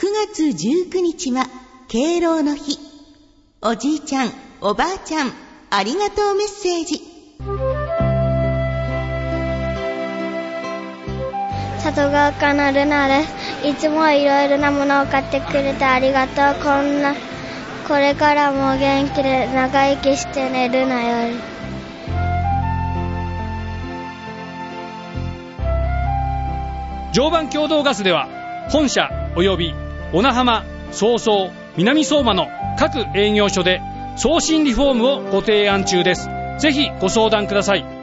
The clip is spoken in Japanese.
月19日は敬老の日。おじいちゃん、おばあちゃん、ありがとうメッセージ。 里川かなるなです。いつもいろいろなものを買ってくれてありがとう。これからも元気で長生きしてね、ルナより。 常磐共同ガスでは本社及び小名浜、早々、南相馬の各営業所で送信リフォームをご提案中です。ぜひご相談ください。